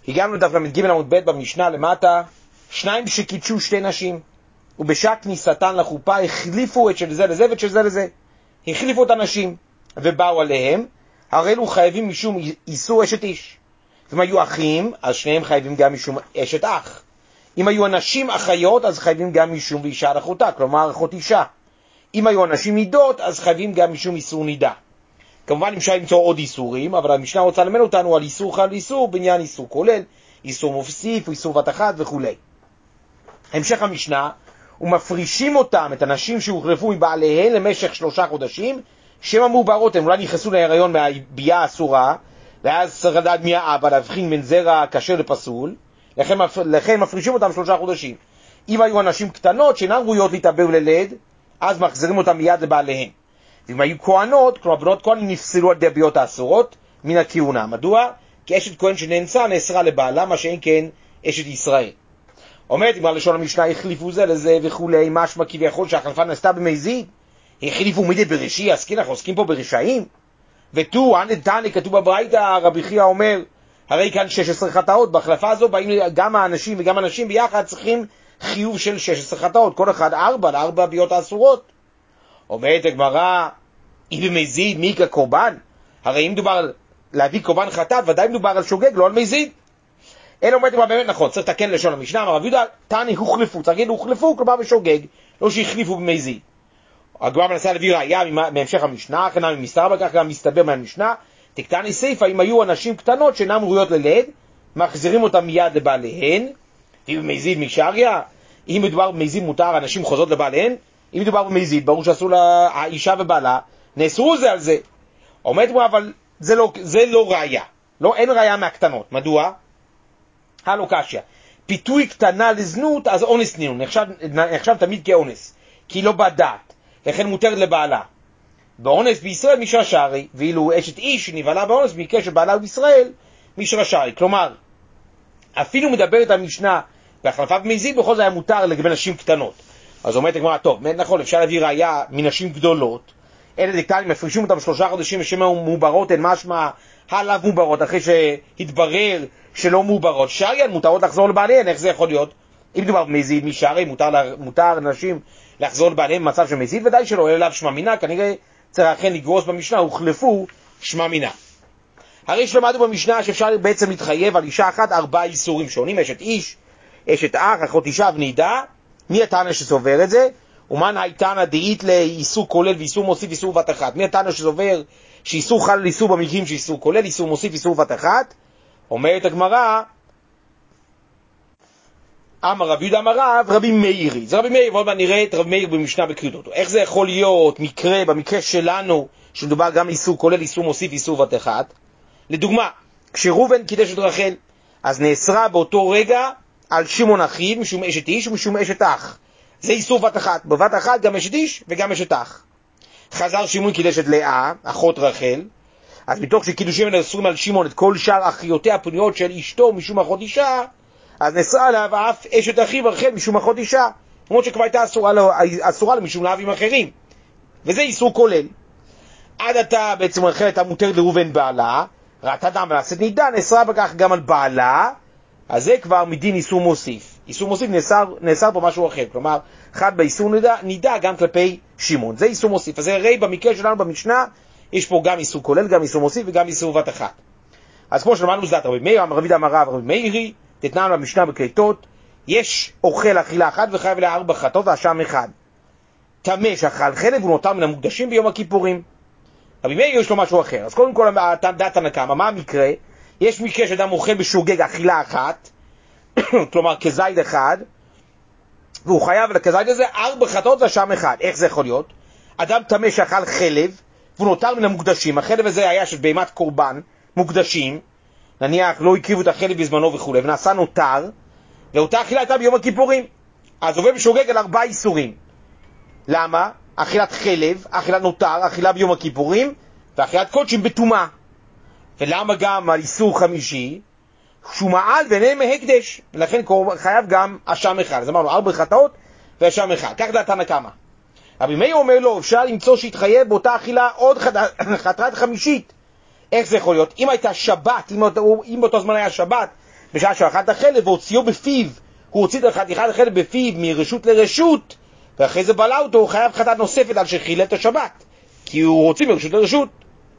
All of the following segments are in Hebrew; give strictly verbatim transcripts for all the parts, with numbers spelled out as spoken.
הגענו לדף למד ג' עמוד ב' במשנה למטה, שניים שקידשו שתי נשים, ובשעת כניסתן לחופה החליפו את של זה לזה ואת של זה לזה. החליפו את הנשים, ובאו עליהם, הרי אלו חייבים משום איסור אשת איש. אם היו אחים, אז שניהם חייבים גם משום אשת אח. אם היו אנשים אחיות, אז חייבים גם משום ואישה על אחותה, כלומר אחות אישה. אם היו אנשים נידות, אז חייבים גם משום איסור נידה. כמובן אפשר למצוא עוד איסורים, אבל המשנה רוצה ללמד אותנו על איסור חל איסור, בעניין איסור כולל, איסור מוסיף, איסור בת אחת וכו'. המשך המשנה, ומפרישים אותם, את הנשים שהוחלפו מבעליהן למשך שלושה חודשים, שם המעוברות, הם אולי נכנסו להיריון מהביאה האסורה, ואז צריך לדעת מי האבא, להבחין בין זרע כשר לפסול, לכן, לכן מפרישים אותם שלושה חודשים. אם היו אנשים קטנות שאינן ראויות להתעבר וללד, אז מחזירים אותם מיד לבעליהן. ואם היו כהנות, כלומר בנות כהנים נפסלו על ידי הביאות האסורות מן הכהונה. מדוע? כי אשת כהן שנאנסה נאסרה לבעלה, מה שאין כן אשת ישראל. אומרת, אם הלשון המשנה החליפו זה לזה וכולי, משמע כביכול שהחלפה נעשתה במזיד, החליפו מידי בראשי, אז כן אנחנו עוסקים פה ברשעים. ותו, תנא כתוב בברייתא, רבי חייא אומר, הרי כאן שש עשרה חטאות, בהחלפה הזו באים גם האנשים וגם האנשים ביחד צריכים חיוב של שש עשרה חטאות, כל אחד ארבע, לארבע הביאות האסורות. אומרת הגמרא, אם במזיד מי כקורבן? הרי אם מדובר על להביא קורבן חטאת, ודאי מדובר על שוגג, לא על מזיד. אלא אומרת הגמרא באמת נכון, צריך לתקן לשון המשנה, אמר רבי יהודה, תנא הוחלפו, צריך להגיד הוחלפו, כלומר בשוגג, לא שהחליפו במזיד. הגמרא מנסה להביא ראיה מהמשך המשנה, כנראה ממסתבר, כך גם מסתבר מהמשנה, תקטני סיפא, אם היו אנשים קטנות שאינם ראויות ללד, מחזירים אותם מיד לבעליהן, ואם במזיד משריה, אם מדובר במזיד מותר, אנשים חוזרות לבעליהן, אם מדובר במזיד, ברור שעשו לה האישה ובעלה, נאסרו זה על זה. אומרת בו, אבל זה לא, זה לא ראיה, לא, אין ראיה מהקטנות. מדוע? הלא קשיא, פיתוי קטנה לזנות, אז אונס נינו, נחשב, נחשב תמיד כאונס, כי לא בדעת, לכן מותרת לבעלה. באונס בישראל מישרא שרי, ואילו אשת איש שנבעלה באונס במקרה שבעלה בישראל מישרא שרי. כלומר, אפילו מדברת המשנה בהחלפה במזיד, בכל זה היה מותר לגבי נשים קטנות. אז אומרת הגמרא, טוב, נכון, אפשר להביא ראיה מנשים גדולות, אלה דקטנים מפרישים אותם שלושה חודשים ושם מעוברות, הן משמע הלאו מעוברות, אחרי שהתברר שלא מעוברות, שריין מותרות לחזור לבעליהן. איך זה יכול להיות? אם מדובר במזיד משרי, מותר, מותר לנשים לחזור לבעליהן במצב של מזיד, ודאי שלא, אלה לאו שמע מינה, כנראה צריך אכן לגרוס במשנה, הוחלפו שמע מינה. הרי שלמדנו במשנה שאפשר בעצם להתחייב על אישה אחת ארבעה איסורים שונים, אשת איש, אשת אח, אחות אישה ונידה. מי התנא שסובר את זה? ומן הייתנא דאית לאיסור כולל ואיסור מוסיף איסור בת אחת. מי התנא שסובר שאיסור חל על איסור במקרים שאיסור כולל, איסור מוסיף איסור בת אחת? אומרת הגמרא, אמר רבי יהודה אמר רב, רבי מאירי. זה רבי מאיר, ועוד מעט נראה את רבי מאיר במשנה בקריאות אותו. איך זה יכול להיות מקרה, במקרה שלנו, שמדובר גם איסור כולל, איסור מוסיף, איסור בת אחת? לדוגמה, כשראובן קידש את רחל, אז נאסרה באותו רגע על שמעון אחיו, משום אשת איש ומשום אשת אח. זה איסור בת אחת. בבת אחת גם אשת איש וגם אשת אח. חזר שמעון קידש את לאה, אחות רחל, אז מתוך שקידושים נאסרים על שמעון את כל שאר אחיותיה הפנויות של אשתו משום אחות אישה, אז נאסרה עליו אף אשת אחיו רחל משום אחות אישה, למרות שכבר הייתה אסורה לו, אסורה לו משום לאבים אחרים. וזה איסור כולל. עד עתה בעצם רחל הייתה מותרת לראובן בעלה, ראתה דם ולעשת נידה, נאסרה בכך גם על בעלה, אז זה כבר מדין איסור מוסיף. איסור מוסיף נאסר, נאסר פה משהו אחר, כלומר, אחד באיסור נידה, נידה גם כלפי שמעון. זה איסור מוסיף. אז הרי במקרה שלנו במשנה, יש פה גם איסור כולל, גם איסור מוסיף וגם איסור בת אחת. אז כמו שלמדנו זדת רבי מאיר, רבי יהודה אמר רב, רבי מאירי, תתנן במשנה בקריטות, יש אוכל אכילה אחת וחייב אליה ארבע חטאות ואשם אחד. טמא שאכל חלב ונותר מן המוקדשים ביום הכיפורים. רבי מאיר יש לו משהו אחר. אז קודם כל דעת הנקמה, מה המקרה? יש מקרה שאדם אוכל בשוגג אכילה אחת, כלומר כזית אחד, והוא חייב לכזית הזה ארבע חטאות ואשם אחד. איך זה יכול להיות? אדם טמא שאכל חלב ונותר מן המוקדשים, החלב הזה היה של בהמת קורבן, מוקדשים, נניח לא הקריבו את החלב בזמנו וכו', ונעשה נותר, ואותה אכילה הייתה ביום הכיפורים. אז עובר בשוגג על ארבעה איסורים. למה? אכילת חלב, אכילת נותר, אכילה ביום הכיפורים, ואכילת קודשים בטומאה. ולמה גם על איסור חמישי? שהוא מעל ביניהם מהקדש, ולכן חייב גם אשם אחד. אז אמרנו ארבע חטאות ואשם אחד. כך דעת הנקמה. רבי מאיר אומר לו, אפשר למצוא שהתחייב באותה אכילה עוד חטאת חמישית. איך זה יכול להיות? אם הייתה שבת, אם, אם באותו זמן היה שבת, בשעה שאכל את החלב והוציאו בפיו, הוא הוציא את החלב בפיו מרשות לרשות, ואחרי זה בלע אותו, הוא חייב חטאת נוספת על שחילל את השבת, כי הוא הוציא מרשות לרשות.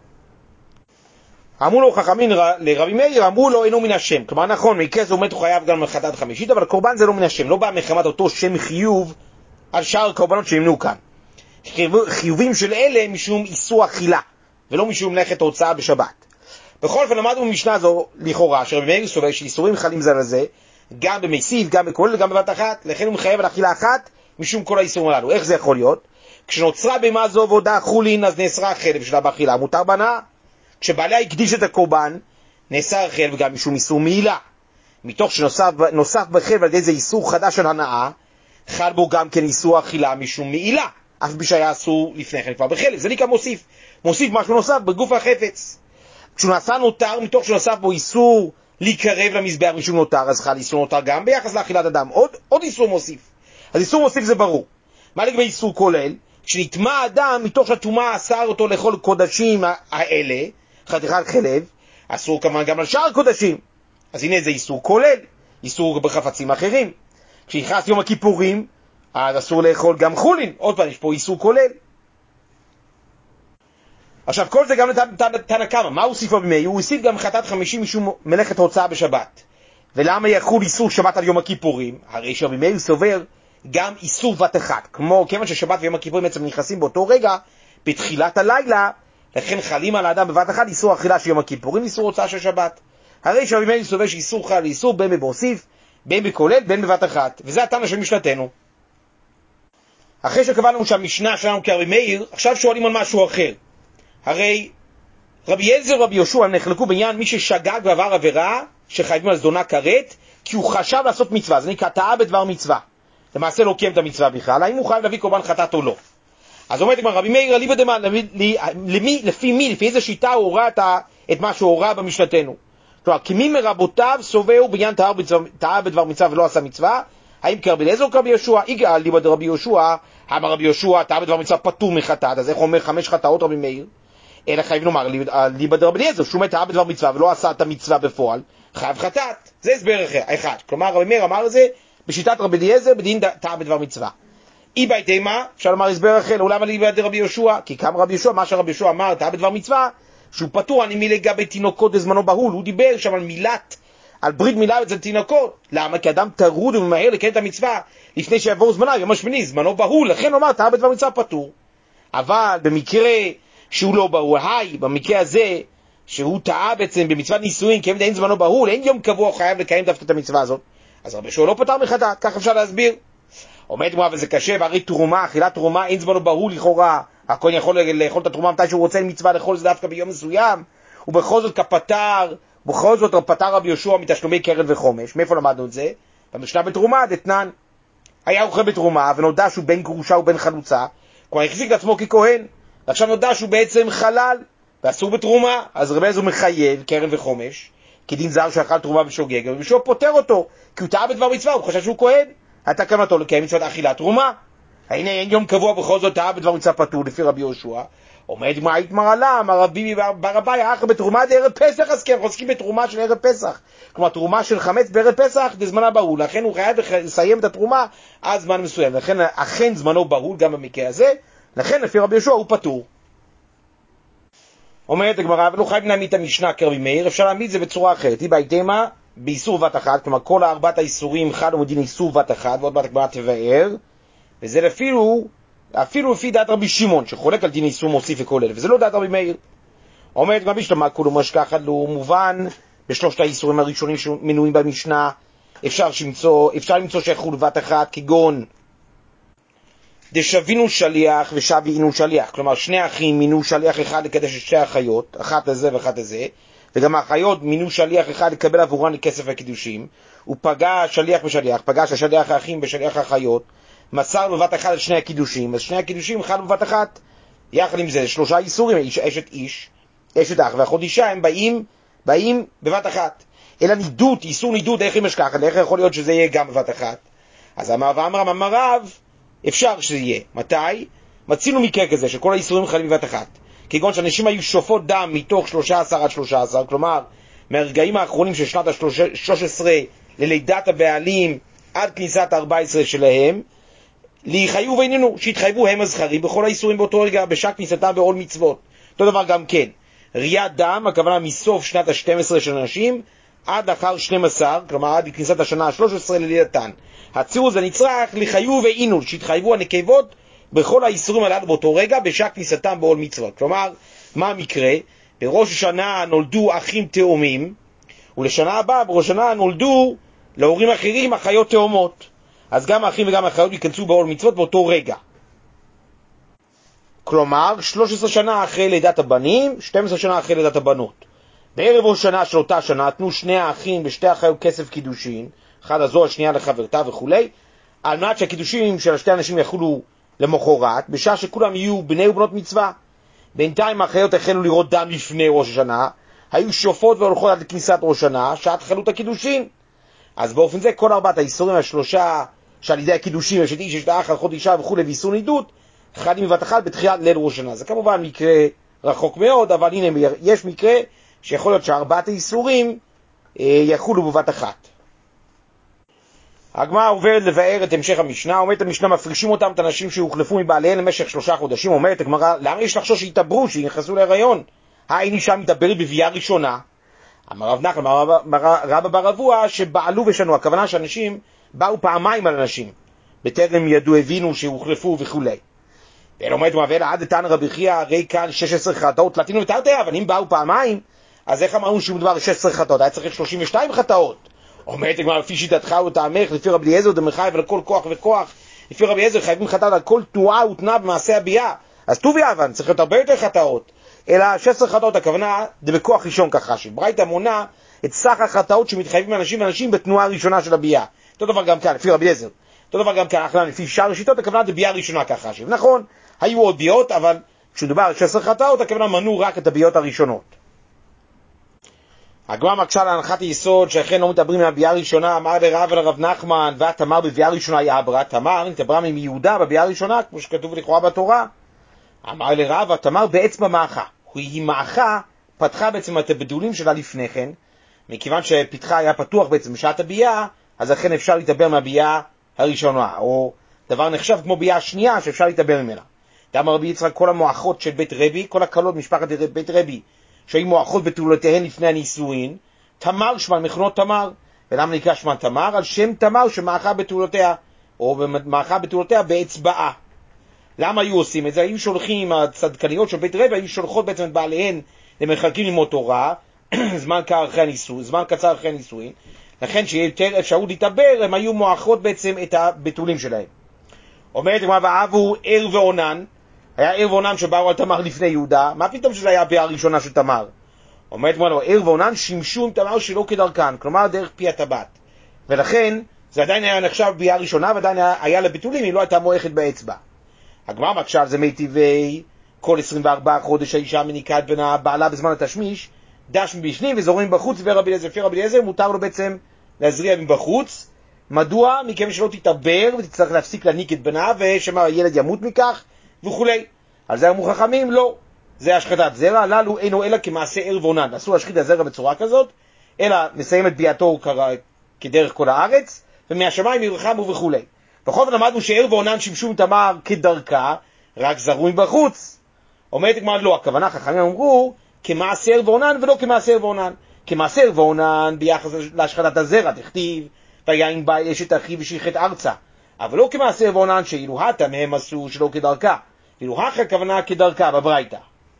אמרו לו חכמים לרבי מאיר, אמרו לו אינו מן השם. כלומר נכון, מקרה זה עומד הוא חייב גם חטאת חמישית, אבל קורבן זה לא מן השם, לא בא מחמת אותו שם חיוב על שאר הקורבנות שנמנו כאן. חיובים של אלה משום איסור אכילה, ולא משום מלאכת הוצאה בשבת. בכל אופן למדנו במשנה זו לכאורה, שרבי מאיר סובר שאיסורים חלים זה לזה, גם במסיף, גם בכולל, גם בבת אחת, לכן הוא מחייב על אכילה אחת משום כל האיסורים הללו. איך זה יכול להיות? כשנוצרה בהמה זו ועודה חולין, אז נאסרה החלב שלה באכילה, מותר בנה. כשבעליה הקדיש את הקורבן, נאסר החלב גם משום איסור מעילה. מתוך שנוסף נוסף בחלב על ידי זה איסור חדש של הנאה, חל בו גם כן איסור אכילה משום מעילה, אף בי שהיה אסור לפני כן כבר בחלב. זה נקרא מוסיף. מוסיף משהו נוסף בגוף החפץ. כשהוא נעשה נותר, מתוך שנוסף בו איסור להיקרב למזבח משום נותר, אז חל איסור נותר גם ביחס לאכילת אדם. עוד, עוד איסור מוסיף. אז איסור מוסיף זה ברור. מה לגבי איסור כולל? כשנטמע האדם מתוך שהטומאה אסר אותו לאכול קודשים האלה, חתיכת חלב, אסור כמובן גם על שאר קודשים. אז הנה זה איסור כולל, איסור בחפצים אחרים. כשנכנס יום הכיפורים, אז אסור לאכול גם חולין. עוד פעם, יש פה איסור כולל. עכשיו, כל זה גם לתנא קמא. מה הוא הוסיף רבי מאיר? הוא הוסיף גם חטאת חמישים משום מלאכת הוצאה בשבת. ולמה יחול איסור שבת על יום הכיפורים? הרי שרבי מאיר סובר גם איסור בת אחת. כמו, כיוון ששבת ויום הכיפורים בעצם נכנסים באותו רגע, בתחילת הלילה, לכן חלים על האדם בבת אחת איסור אכילה של יום הכיפורים, איסור הוצאה של שבת. הרי שרבי מאיר סובר שאיסור חל איסור בין בבוסיף, בין בכולל, בין בבת אחת. וזה התנא של משנתנו. אחרי שקבענו שהמשנה שלנו כרבי מאיר, עכשיו שואלים על משהו אחר. הרי רבי אליעזר ורבי יהושע נחלקו בעניין מי ששגג ועבר עבירה שחייבים על זדונה כרת, כי הוא חשב לעשות מצווה. זה נקרא טעה בדבר מצווה. למעשה לא קיים את המצווה בכלל, האם הוא חייב להביא קורבן חטאת או לא. אז אומרת רבי מאיר, אליבא דמא, למי, לפי מי, לפי איזה שיטה הוא הורה את מה שהוא הורה במשנתנו. כלומר, כי מי מרבותיו סובהו בעניין טעה בדבר מצווה ולא עשה מצווה, האם כרבי אליעזר או כרבי יהושע? איגע אליבא דרבי יהושע, אמר רבי יהושע, טעה בדבר מצווה פטור מחטאת, אז איך הוא אומר חמש חטאות רבי מאיר? אלא חייבים לומר, אליבא דרבי אליעזר, שהוא טעה בדבר מצווה ולא עשה את המצווה בפועל, חייב חטאת. זה הסבר אחד. כלומר, רבי מאיר אמר את זה בשיטת רבי אליעזר בדין טעה בדבר מצווה. אי בהתאמה, אפשר לומר הסבר אחר, אולם אליבא דרבי יהושע, כי כמה רבי יהושע, מה שרבי יהושע אמר, טעה בדבר מצווה, שהוא פטור, אני מילה לגבי תינוקות בזמנו בהול, הוא דיבר שם על מילת, על ברית מילה אצל תינוקות. למה? כי אדם טרוד וממהר לקיים את המצווה לפני שיעבור זמנה, יום השמיני, זמנו בהול, לכן אומר, טעה בדבר מצווה פטור. אבל במקרה שהוא לא בהול, היי, במקרה הזה, שהוא טעה בעצם במצוות נישואין, כי אין זמנו בהול, אין יום קבוע, הוא חייב לקיים דווקא את המצווה הזאת. אז רבי יהושע לא פטר מחטאת, כך אפשר להסביר. עומד מה, וזה קשה, והרי תרומה, אכילת תרומה, אין זמנו בהול לכאורה, הכהן יכול לאכול את התרומה מתי שהוא רוצה מצווה לאכול זה דווקא ביום מסוים, ובכל זאת כפטר, בכל זאת פטר רבי יהושע מתשלומי קרן וחומש. מאיפה למדנו את זה? במשנה בתרומה, דתנן. היה אוכל בתרומה, ונודע שהוא בין גרושה ובין חלוצה, כבר החזיק לעצמו ככהן, ועכשיו נודע שהוא בעצם חלל, ואסור בתרומה, אז רבי אליעזר מחייב קרן וחומש, כדין זר שאכל תרומה בשוגג, רבי יהושע פוטר אותו, כי הוא טעה בדבר מצווה, הוא חשב שהוא כהן, הייתה כוונתו לקיים מצוות אכילת תרומה. הנה אין יום קבוע בכל זאת טעה בדבר מצווה פטור לפי רבי יהושע. עומד מה יתמר עלה, אמר רבי ברבי האחר בתרומה דערב פסח, אז כן, עוסקים בתרומה של ערב פסח. כלומר, תרומה של חמץ בערב פסח, זה זמנה בהול, לכן הוא חייב לסיים את התרומה עד זמן מסוים, לכן אכן זמנו בהול גם במקרה הזה, לכן לפי רבי יהושע הוא פטור. אומרת הגמרא, אבל לא חייב להעמיד את המשנה כרבי מאיר, אפשר להעמיד את זה בצורה אחרת. היא בהתאמה באיסור בת אחת, כלומר כל ארבעת האיסורים חד ומדין איסור בת אחת, ועוד בת הגמרא תבאר, וזה אפילו, אפילו לפי דעת רבי שמעון, שחולק על דין איסור מוסיף וכולל, וזה לא דעת רבי מאיר. אומרת רבי שלמה, כולו משכח לו מובן, בשלושת האיסורים הראשונים שמנויים במשנה, אפשר למצוא, אפשר למצוא שיחול בת אחת, כגון דשבינו שליח ושבינו שליח, כלומר שני אחים מינו שליח אחד לקדש את שתי האחיות, אחת לזה ואחת לזה, וגם האחיות מינו שליח אחד לקבל עבורן לכסף וקידושים, הוא פגע שליח בשליח, פגש השליח האחים בשליח האחיות, מסר בבת אחת את שני הקידושים, אז שני הקידושים חלו בבת אחת. יחד עם זה שלושה איסורים, איש, אשת איש, אשת אח ואחות אישה, הם באים, באים בבת אחת. אלא נידות, איסור נידות, איך היא משכחת, איך יכול להיות שזה יהיה גם בבת אחת? אז אמר ואמרם אמר רב, אפשר שזה יהיה. מתי? מצינו מקרה כזה שכל האיסורים חלים בבת אחת. כגון שאנשים היו שופות דם מתוך שלושה עשר עד שלושה עשר, כלומר, מהרגעים האחרונים של שנת ה-שלוש עשרה ללידת הבעלים עד כניסת ה-ארבע עשרה שלהם, להיחיו ואיננו, שהתחייבו הם הזכרים בכל האיסורים באותו רגע, בשעה כניסתם בעול מצוות. אותו דבר גם כן, ראיית דם, הכוונה מסוף שנת ה-שתים עשרה של אנשים, עד לאחר שתים עשרה, כלומר עד כניסת השנה ה-שלוש עשרה ללידתן. הצירוף זה נצרך, לחיו ואיננו, שהתחייבו הנקבות בכל האיסורים הללו באותו רגע, בשעה כניסתם בעול מצוות. כלומר, מה המקרה? בראש השנה נולדו אחים תאומים, ולשנה הבאה, בראש השנה נולדו להורים אחרים אחיות תאומות. אז גם האחים וגם האחיות ייכנסו בעול מצוות באותו רגע. כלומר, שלוש עשרה שנה אחרי לידת הבנים, שתים עשרה שנה אחרי לידת הבנות. בערב ראש שנה של אותה שנה, נתנו שני האחים ושתי האחיות כסף קידושין, אחד הזו, השנייה לחברתה וכו', על מנת שהקידושים של השתי אנשים יחולו למחרת, בשעה שכולם יהיו בני ובנות מצווה. בינתיים האחיות החלו לראות דם לפני ראש השנה, היו שופות והולכות עד לכניסת ראש השנה, שעת חלות הקידושין. אז באופן זה, כל ארבעת האיסורים השלושה, שעל ידי הקידושים, יש את איש, יש את האח, הלכות אישה וכו' ואיסור נידות, חלים בבת אחת בתחילת ליל ראש השנה. זה כמובן מקרה רחוק מאוד, אבל הנה יש מקרה שיכול להיות שארבעת האיסורים אה, יחולו בבת אחת. הגמרא עוברת לבאר את המשך המשנה, אומרת המשנה מפרישים אותם את הנשים שהוחלפו מבעליהם למשך שלושה חודשים. אומרת הגמרא, למה יש לחשוש שיתעברו, שינכנסו להיריון? האין אישה מתעברת בביאה ראשונה? אמר רב נחמן, רבא בר אבוה, שבעלו ושנו, הכוונה שאנשים באו פעמיים על אנשים, בטרם ידעו, הבינו שהוחלפו וכו'. ואין אומרת מעבר עד תנא רבי חייא, הרי כאן שש עשרה חטאות תלתינו ותרתיה, אבל אם באו פעמיים, אז איך אמרנו שהוא מדבר על שש עשרה חטאות? היה צריך שלושים ושתיים חטאות. אומרת הגמרא, לפי שיטתך וטעמך, לפי רבי אליעזר דמחייב על כל כוח וכוח, לפי רבי אליעזר חייבים חטאת על כל תנועה ותנועה במעשה הביאה. אז טוב יאבן, צריך להיות הרבה יותר חטאות. אלא שש עשרה חטאות, הכוונה זה בכוח ראשון ככה, שברייתא מונה את סך החטאות שמתחייבים אנשים ואנשים בתנועה הראשונה של הביאה. אותו דבר גם כאן, לפי רבי אליעזר. אותו דבר גם כאן, לפי שאר השיטות, הכוונה זה ביאה ראשונה ככה. נכון, היו עוד ביאות, אבל כשמדובר על שש עשרה חטאות, הכוונה מנו רק את הביאות הראשונות. הגמרא מקשה להנחת היסוד שאכן לא מדברים מהביאה הראשונה, אמר לרב ולרב נחמן, והתמר בביאה הראשונה היא אברה, תמר נתברא מיהודה בביאה הראשונה, כמו שכתוב לכאורה בתורה. אמר לרב, התמר באצבע מאחה, היא מאחה, פתחה בעצם את הבדולים שלה לפני כן, מכיוון שפתחה היה פתוח בעצם בשעת הביאה, אז אכן אפשר להתאבר מהביאה הראשונה, או דבר נחשב כמו ביאה השנייה שאפשר להתאבר ממנה. דאמר רבי יצחק, כל המואחות של בית רבי, כל הקלות משפחת בית רבי, שהיו מואחות בתולותיהן לפני הנישואין, תמר שמן, מכונות תמר. ולמה נקרא שמן תמר? על שם תמר שמאחה בתולותיה, או מאחה בתולותיה באצבעה. למה היו עושים את זה? היו שולחים, הצדקניות של בית רבי, היו שולחות בעצם את בעליהן למחלקים ללמוד תורה, זמן קצר אחרי הנישואין, זמן קצר אחרי הנישואין, לכן שיהיה יותר אפשרות להתאבר, הם היו מואחות בעצם את הבתולים שלהם. אומרת הגמרא, ואהבו ער ועונן, היה ער ועונן שבאו על תמר לפני יהודה, מה פתאום שזה היה הביאה הראשונה של תמר? אומרת הגמרא, ער ועונן שימשו עם תמר שלא כדרכן, כלומר דרך פי הטבעת, ולכן זה עדיין היה נחשב ביאה ראשונה, ועדיין היה, היה לבתולים, היא לא הייתה מואכת באצבע. הגמרא מקשה, זה מיטיבי, כל עשרים וארבעה חודש האישה מניקה את בנה בעלה בזמן התשמיש, דש מבפנים וזורמים בחוץ, ורבי אליעזר, לפי רבי אליעזר מותר לו בעצם להזריע מבחוץ. מדוע? מכיוון שלא תתעבר ותצטרך להפסיק להניק את בנה, ושמה הילד ימות מכך וכו'. על זה אמרו חכמים, לא. זה השחטת זרע, הללו אינו אלא כמעשה ער ועונן. אסור להשחית את הזרע בצורה כזאת, אלא מסיים את ביאתו כדרך כל הארץ, ומהשמיים ירחמו וכו'. בכל זאת למדנו שער ועונן שימשו עם תמר כדרכה, רק זרו מבחוץ. אומרת הגמרא, לא, הכוונה חכמים אמרו כמעשה ער ועונן ולא כמעשה ער ועונן. כמעשה ער ועונן ביחס להשחטת הזרע, תכתיב ויין בא אשת אחיו ושיחת ארצה, אבל לא כמעשה ער ועונן שאילו הטה מהם עשו שלא כדרכה, אילו הכי הכוונה כדרכה בברייתא.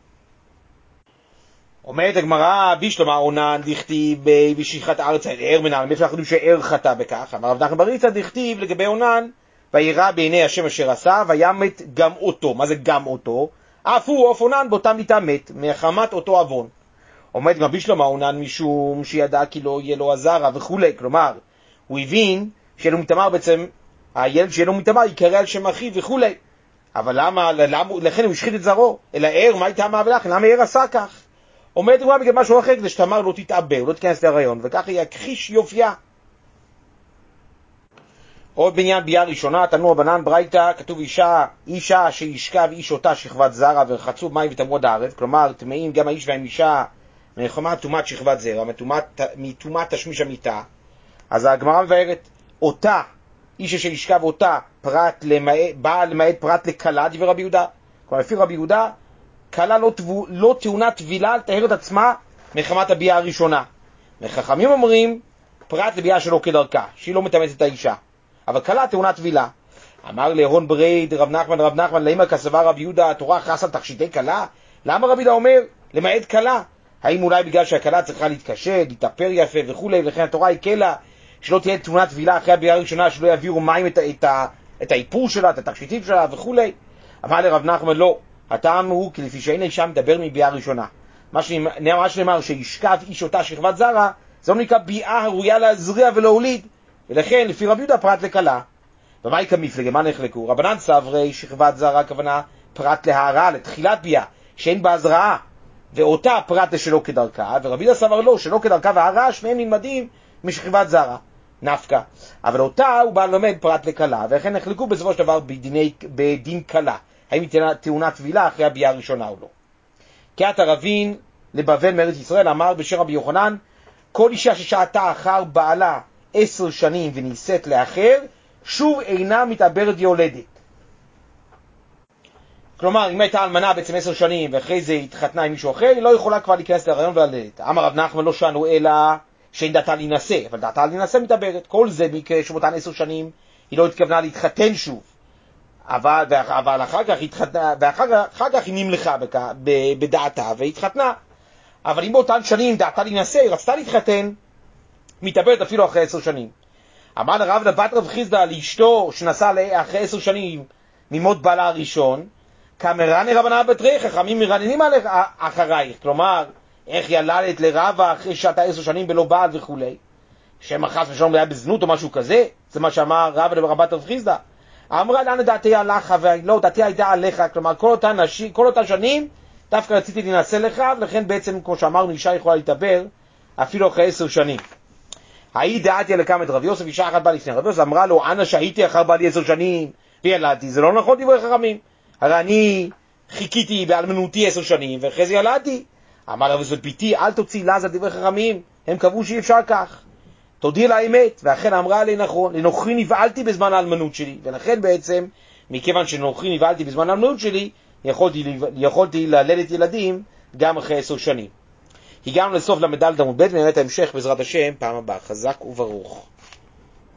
אומרת הגמרא, בישלמה עונן דכתיב ושיחת ארצה ער מנהל, מאיפה אנחנו יודעים שער חטא בכך? אמר רב נחמן בר יצחק דכתיב לגבי עונן, וירא בעיני השם אשר עשה וימת גם אותו. מה זה גם אותו? אף הוא עוף עונן באותה מיתה מת מחמת אותו עוון. אומרת גם בישלמה עונן משום שידע כי לא יהיה לו הזרע וכו', כלומר הוא הבין שיהיה לו מתמר, בעצם הילד שיהיה לו מתמר יקרא על שם אחיו וכו'. אבל למה, למה, לכן הוא השחית את זרעו? אלא ער, מה הייתה מעבלה? למה ער עשה כך? אומרת הגמרא בגלל משהו אחר, כדי שתמר לא תתעבר, לא תיכנס להיריון, וככה יכחיש יופייה. עוד בעניין ביאה ראשונה, תנו רבנן ברייתא, כתוב אישה, אישה שישכב איש אותה שכבת זרע ורחצו מים וטמאו עד הארץ, כלומר טמאים גם האיש והאישה מחמת טומאת שכבת זרע, מטומאת תשמיש המיטה, אז הגמרא מבארת, אותה, איש אשר ישכב אותה, פרט למעט, באה למעט פרט לקלה, דבר רבי יהודה. כלומר, לפי רבי יהודה, קלה לא, לא טעונה טבילה, לטהר את עצמה מחמת הביאה הראשונה. וחכמים אומרים, פרט לביאה שלא כדרכה, שהיא לא מטמאת את האישה. אבל קלה טעונה טבילה. אמר להון ברד, רב נחמן, רב נחמן, למה כסבר רבי יהודה, התורה חסה על תכשיטי קלה? למה רבי יהודה אומר, למעט קלה? האם אולי בגלל שהקלה צריכה להתקשד, להתאפר יפה וכו', ולכן התורה היא קלה, שלא תהיה טעונת טבילה אחרי הביאה הראשונה, שלא יעבירו מים את, את, את האיפור שלה, את התכשיטים שלה וכו'. אמר לרב נחמן, לא, הטעם הוא כי לפי שאין האישה מדבר מביאה ראשונה. מה שנאמר שישכב איש אותה שכבת זרע, זה לא נקרא ביאה הראויה להזריע ולהוליד, ולכן לפי רבי יהודה פרט לקלה. ומה היא כמפלגה? מה נחלקו? רבנן סברי שכבת זרע, הכוונה פרט להערה, לתחילת ביאה, שאין בה הזרעה, ואותה פרט לשלא כדרכה, ורבי יהודה סבר לא, שלא כדרכה והערה, שניהם נלמדים משכבת זרע, נפקא. אבל אותה הוא בא ללמד פרט לקלה, ולכן נחלקו בסופו של דבר בדיני, בדין קלה, האם היא טעונה טבילה אחרי הביאה הראשונה או לא. קהת הרבין לבבל מארץ ישראל אמר בשם רבי יוחנן, כל אישה ששהתה אחר בעלה עשר שנים ונישאת לאחר, שוב אינה מתעברת יולדת. כלומר, אם הייתה אלמנה בעצם עשר שנים ואחרי זה התחתנה עם מישהו אחר, היא לא יכולה כבר להיכנס להיריון וללדת. אמר רב נחמן לא שאנו אלא שאין דעתה להינשא, אבל דעתה להינשא מתעברת. כל זה מקרה שבאותן עשר שנים היא לא התכוונה להתחתן שוב. אבל, אבל אחר כך התחתנה, ואחר כך היא נמלכה בדעתה והתחתנה. אבל אם באותן שנים דעתה להינשא, היא רצתה להתחתן, מתעברת אפילו אחרי עשר שנים. אמר לרב לבת רב חיסדא לאשתו שנסעה אחרי עשר שנים ממות בעלה הראשון, כמרני רבנן בתרי, חכמים מרננים עליך אחרייך. כלומר, איך ילדת לרבה אחרי שאתה עשר שנים בלא בעל וכו'. שם חס ושלום היה בזנות או משהו כזה, זה מה שאמר רב לבת רב חיסדא. אמרה לנו דעתי עליך ולא, דעתי הייתה עליך, כלומר כל אותן, נשים, כל אותן שנים דווקא רציתי להינשא לך, ולכן בעצם כמו שאמרנו אישה יכולה להתעבר אפילו אחרי עשר שנים. ההיא דעתי לקם את רב יוסף, אישה אחת באה לפני רב יוסף, אמרה לו, אנה שהייתי אחר בעלי עשר שנים וילדתי, זה לא נכון דברי חכמים, הרי אני חיכיתי באלמנותי עשר שנים ואחרי זה ילדתי. אמר רב יוסף, ביתי אל תוציא לזה דברי חכמים, הם קבעו שאי אפשר כך, תודיע לה האמת. ואכן אמרה לי נכון, לנוכרי נבעלתי בזמן האלמנות שלי, ולכן בעצם מכיוון שנוכרי נבעלתי בזמן האלמנות שלי, יכולתי, יכולתי ללדת ילדים גם אחרי עשר שנים. הגענו לסוף למדל עמוד ב' ונראה את ההמשך בעזרת השם פעם הבאה. חזק וברוך.